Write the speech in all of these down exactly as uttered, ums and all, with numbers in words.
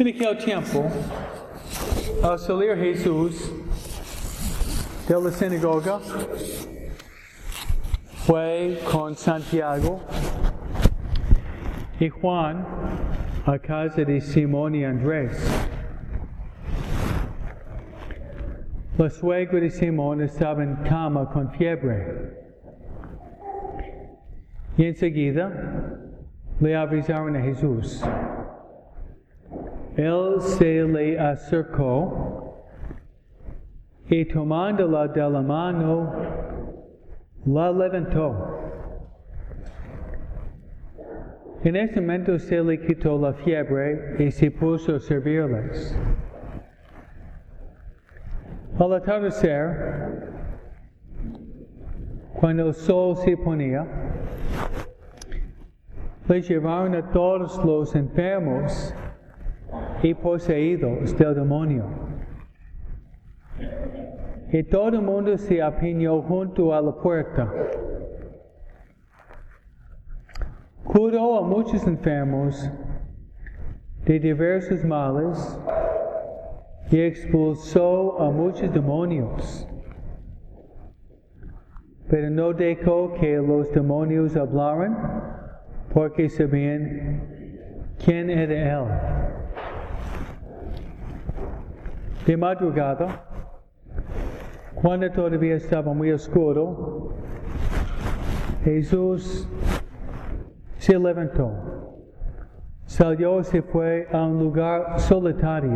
En aquel tiempo, al salir Jesús de la sinagoga, fue con Santiago y Juan a casa de Simón y Andrés. La suegra de Simón estaba en cama con fiebre. Y enseguida le avisaron a Jesús. Él se le acercó y tomándola de la mano, la levantó. En ese momento se le quitó la fiebre y se puso a servirles. Al atardecer, cuando el sol se ponía, le llevaron a todos los enfermos y poseídos del demonio. Y todo el mundo se apiñó junto a la puerta. Curó a muchos enfermos de diversos males y expulsó a muchos demonios. Pero no dejó que los demonios hablaran, porque sabían quién era Él. De madrugada, cuando todavía estaba muy oscuro, Jesús se levantó, salió y se fue a un lugar solitario,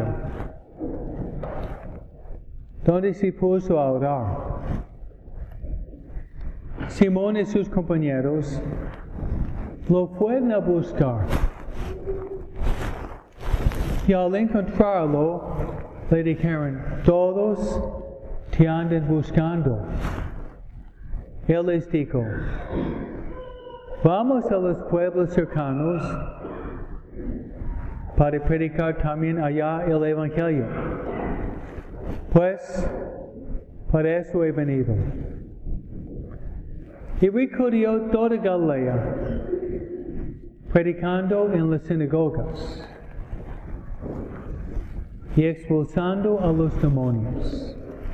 donde se puso a orar. Simón y sus compañeros lo fueron a buscar. Y al encontrarlo, le dijeron, todos te andan buscando. Él les dijo, vamos a los pueblos cercanos para predicar también allá el Evangelio. Pues, para eso he venido. Y recorrió toda Galilea, predicando en las sinagogas y expulsando a los demonios.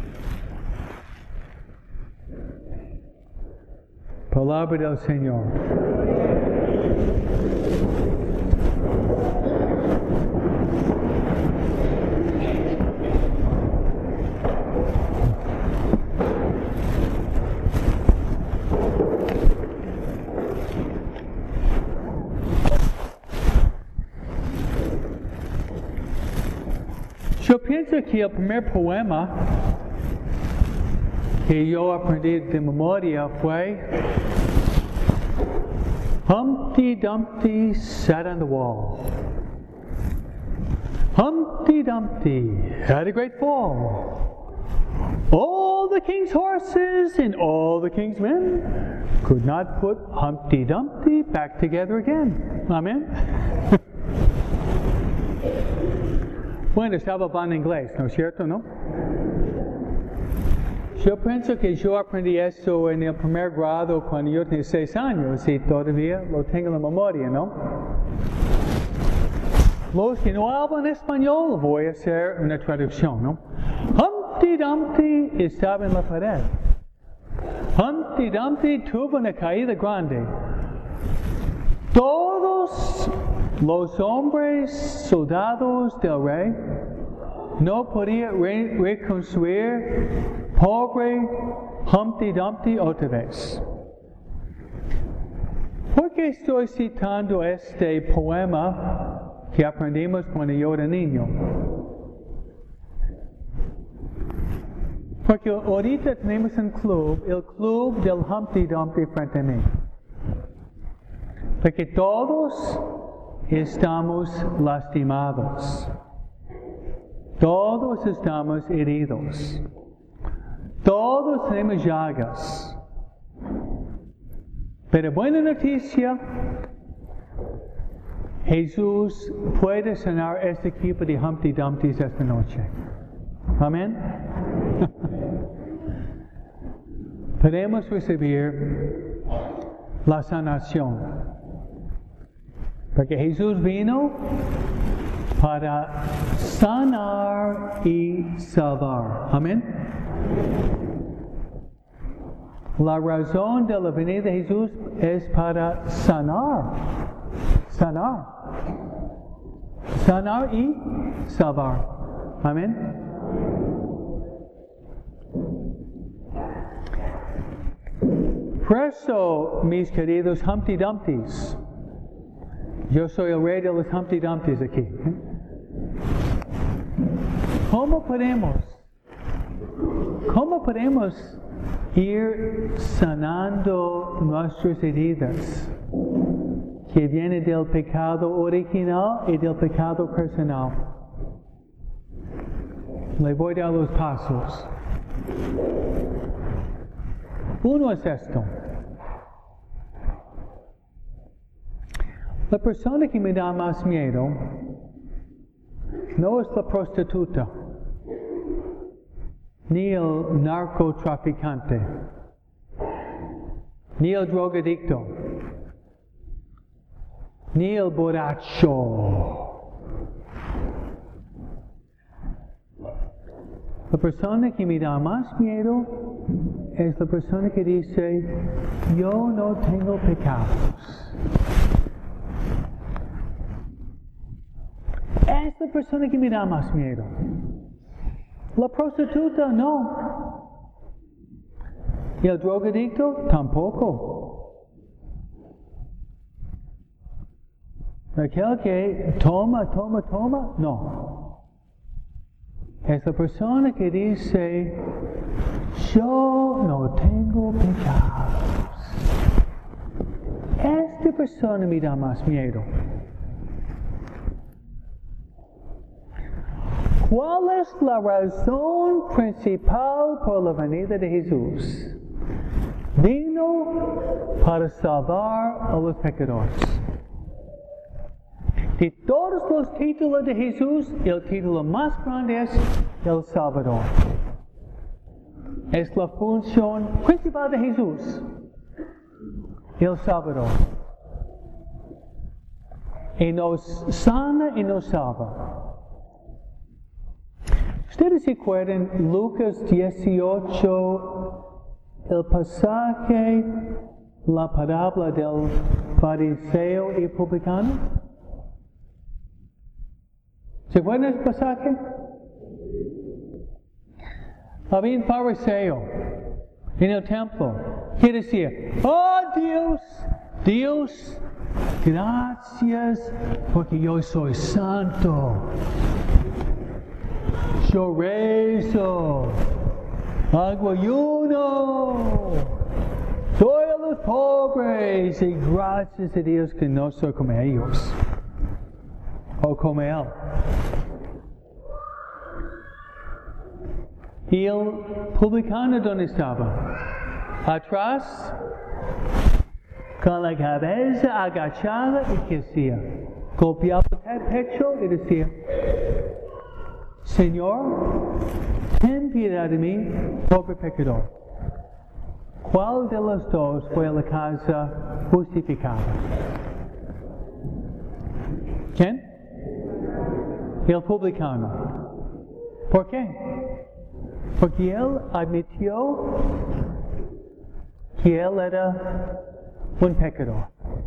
Palabra del Señor. Yo pienso que el primer poema que yo aprendí de memoria fue Humpty Dumpty sat on the wall. Humpty Dumpty had a great fall. All the king's horses and all the king's men could not put Humpty Dumpty back together again. Amen. Bueno, estaba hablando inglés, ¿no es cierto, no? Yo pienso que yo aprendí eso en el primer grado cuando yo tenía seis años y todavía lo tengo en la memoria, ¿no? Los que no hablan español, voy a hacer una traducción, ¿no? Humpty Dumpty estaba en la pared. Humpty Dumpty tuvo una caída grande. Todos los hombres soldados del rey no podían re- reconstruir pobre Humpty Dumpty otra vez. ¿Por qué estoy citando este poema que aprendimos cuando yo era niño? Porque ahorita tenemos un club, el club del Humpty Dumpty frente a mí. Porque todos estamos lastimados. Todos estamos heridos. Todos tenemos llagas. Pero buena noticia, Jesús puede sanar este equipo de Humpty Dumptys esta noche. Amén. Podemos recibir la sanación. Porque Jesús vino para sanar y salvar. Amén. La razón de la venida de Jesús es para sanar. Sanar. Sanar y salvar. Amén. Por eso, mis queridos Humpty Dumptys, yo soy el rey de los Humpty Dumptys aquí. ¿Cómo podemos, cómo podemos ir sanando nuestras heridas que vienen del pecado original y del pecado personal? Le voy a dar los pasos. Uno es esto. La persona que me da más miedo no es la prostituta, ni el narcotraficante, ni el drogadicto, ni el borracho. La persona que me da más miedo es la persona que dice, yo no tengo pecados. Es la persona que me da más miedo. La prostituta no. Y el drogadicto tampoco. Aquel que toma, toma, toma, no. Es la persona que dice, yo no tengo pecados. Esta persona me da más miedo. ¿Cuál es la razón principal por la venida de Jesús? Vino para salvar a los pecadores. De todos los títulos de Jesús, el título más grande es el Salvador. Es la función principal de Jesús, el Salvador. Y nos sana y nos salva. ¿Ustedes se acuerdan Lucas dieciocho, el pasaje, la parábola del fariseo y publicano? ¿Se acuerdan ese pasaje? Había un fariseo en el templo que decía, oh Dios, Dios, gracias porque yo soy santo. Yo rezo, hago ayuno, doy a los pobres y gracias a Dios que no soy como ellos o como él. Y el publicano, ¿dónde estaba? Atrás, con la cabeza agachada, y ¿qué hacía? Golpeaba el pecho y decía, Señor, ten piedad de mí, pobre pecador. ¿Cuál de los dos fue a la casa justificada? ¿Quién? El publicano. ¿Por qué? Porque él admitió que él era un pecador.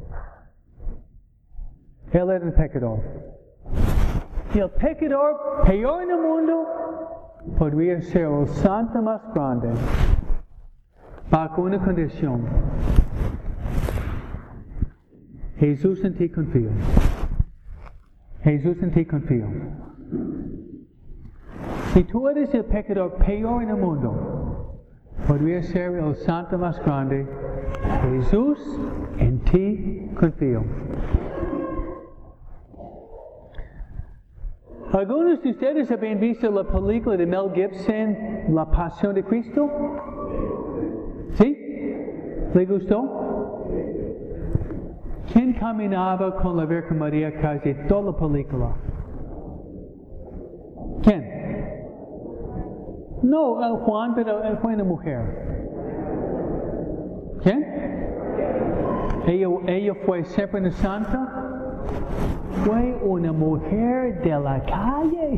Él era un pecador. Y el pecador peor en el mundo podría ser el santo más grande, bajo una condición. Jesús, en ti confío. Jesús, en ti confío. Si tú eres el pecador peor en el mundo, podría ser el santo más grande. Jesús, en ti confío. ¿Algunos de ustedes habían visto la película de Mel Gibson, La Pasión de Cristo? ¿Sí? ¿Le gustó? ¿Quién caminaba con la Virgen María casi toda la película? ¿Quién? No, el Juan, pero él fue una mujer. ¿Quién? Ella, ella fue siempre una santa. fue una mujer de la calle.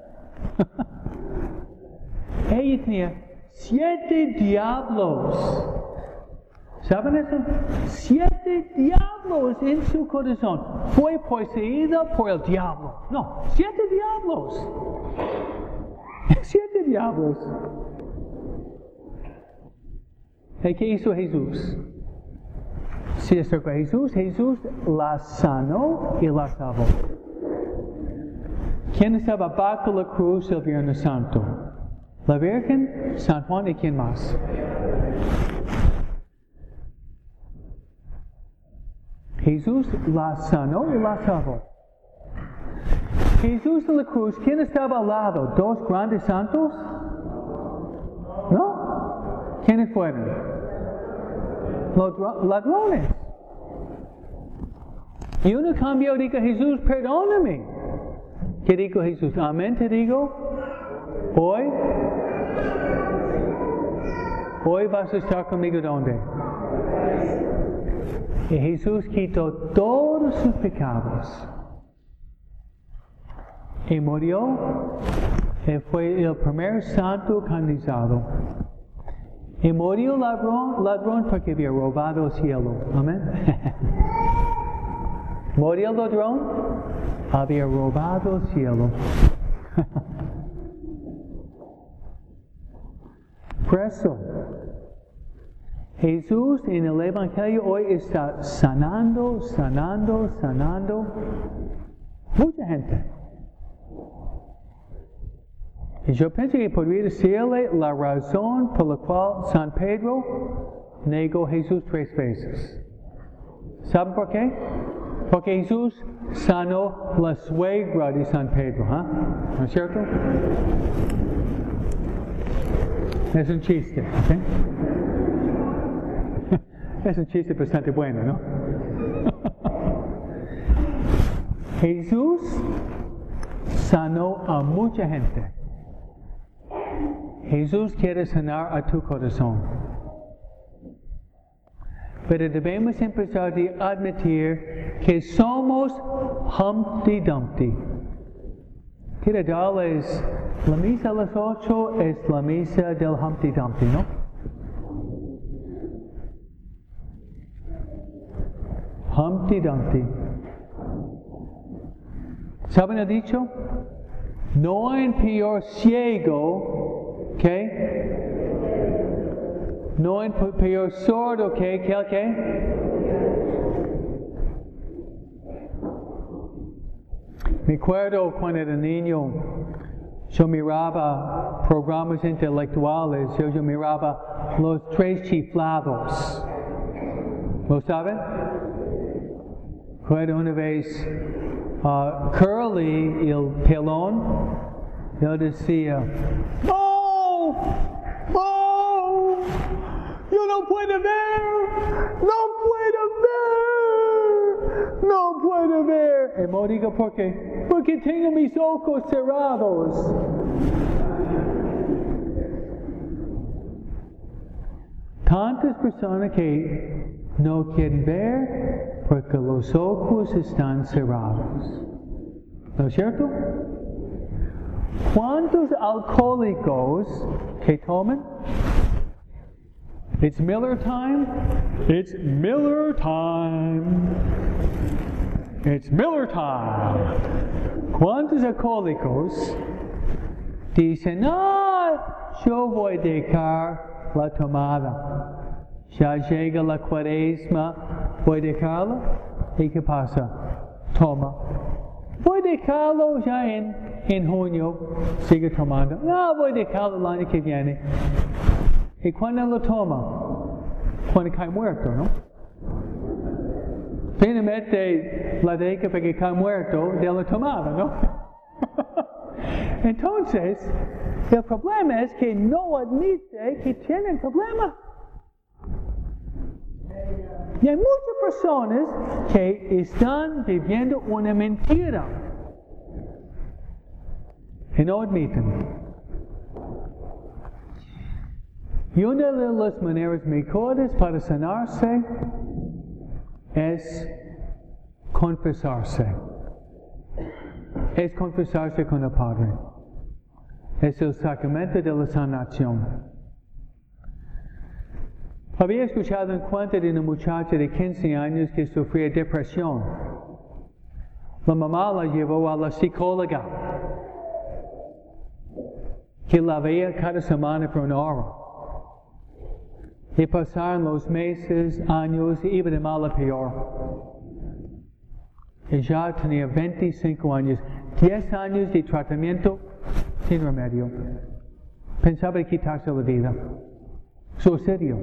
Ella tenía siete diablos. ¿Saben eso? Siete diablos en su corazón. Fue poseída por el diablo. No, siete diablos. Siete diablos. ¿Y qué hizo Jesús? Se acercó a Jesús, Jesús la sanó y la salvó. ¿Quién estaba bajo la cruz el Viernes Santo? La Virgen, San Juan y ¿quién más? Jesús la sanó y la salvó. Jesús de la cruz, ¿quién estaba al lado? ¿Dos grandes santos? ¿No? ¿Quiénes fueron? Los ladrones. Y uno cambió y dijo, Jesús, perdóname. ¿Qué dijo Jesús? Amén, te digo. Hoy, hoy vas a estar conmigo, ¿dónde? Y Jesús quitó todos sus pecados. Y murió. Y fue el primer santo canonizado. Y murió el ladrón, ladrón porque había robado el cielo. Amén. Murió el ladrón, había robado el cielo. Por eso, Jesús en el Evangelio hoy está sanando, sanando, sanando mucha gente. Y yo pienso que podría decirle la razón por la cual San Pedro negó a Jesús tres veces. ¿Saben por qué? Porque Jesús sanó la suegra de San Pedro. ¿eh? ¿No es cierto? Es un chiste. ¿okay? Es un chiste bastante bueno, ¿no? Jesús sanó a mucha gente. Jesús quiere sanar a tu corazón. Pero debemos empezar a admitir que somos Humpty Dumpty. Quiero darles, la misa a las ocho es la misa del Humpty Dumpty, ¿no? Humpty Dumpty. ¿Saben el dicho? No hay peor ciego que... No hay peor sordo que... ¿Qué? ¿Qué? Me acuerdo cuando era niño, yo miraba programas intelectuales, yo, yo miraba Los Tres Chiflados. ¿Lo saben? Recuerdo una vez uh, Curly, el pelón, yo decía, ¡No! ¡No! ¡Yo no puedo ver! ¡No puedo ver! ¡No puedo ver! Y me digo, ¿por qué? Porque tengo mis ojos cerrados. Tantas personas que no quieren ver porque los ojos están cerrados. ¿No es cierto? ¿Cuántos alcohólicos que toman? It's Miller time. It's Miller time. It's Miller time. ¿Cuántos alcohólicos dicen, ah, yo voy a dejar la tomada? Ya llega la cuaresma, voy a dejarla. ¿Y qué pasa? Toma. Voy a dejarlo ya en, en junio, sigue tomando. No, voy a dejarlo el año que viene. ¿Y cuándo lo toma? Cuando cae muerto, ¿no? Finalmente la deja porque cae muerto de la tomada, ¿no? Entonces, el problema es que no admite que tiene el problema. Y hay muchas personas que están viviendo una mentira y no admiten. Y una de las maneras mejores para sanarse es confesarse. es confesarse con el Padre. Es el sacramento de la sanación. Había escuchado un cuento de una muchacha de quince años que sufría depresión. La mamá la llevó a la psicóloga, que la veía cada semana por una hora. Y pasaron los meses, años, y iba de mal a peor. Y ya tenía veinticinco años, diez años de tratamiento sin remedio. Pensaba en quitarse la vida. Suicidio.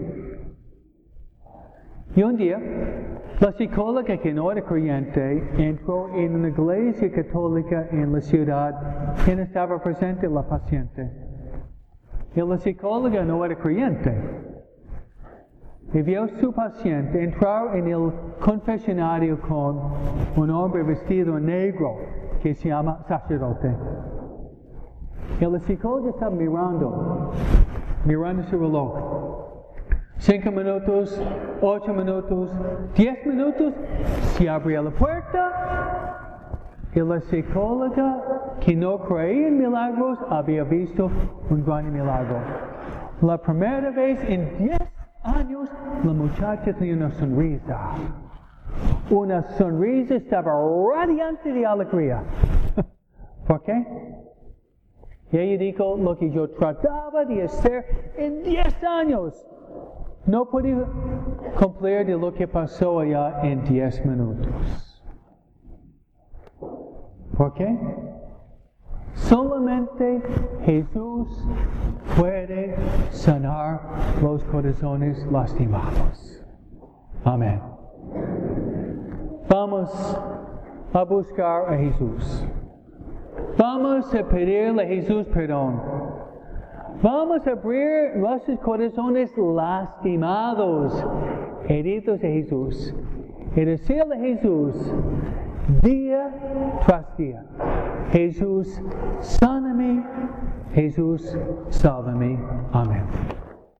Y un día, la psicóloga, que no era creyente, entró en una iglesia católica en la ciudad. ¿Quién estaba presente? La paciente. Y la psicóloga no era creyente. Y vio a su paciente entrar en el confesionario con un hombre vestido negro que se llama sacerdote. Y la psicóloga estaba mirando, mirando su reloj. Cinco minutos, ocho minutos, diez minutos, se abrió la puerta y la psicóloga, que no creía en milagros, había visto un gran milagro. La primera vez en diez años, la muchacha tenía una sonrisa. Una sonrisa estaba radiante de alegría. ¿Por qué? Y ella dijo, lo que yo trataba de hacer en diez años, no pude cumplir de lo que pasó allá en diez minutos. ¿Por qué? Solamente Jesús puede sanar los corazones lastimados. Amén. Vamos a buscar a Jesús. Vamos a pedirle a Jesús perdón. Vamos a abrir nuestros corazones lastimados, heridos de Jesús. Y decirle a Jesús, día tras día, Jesús, sáname, Jesús, sálvame. Amén.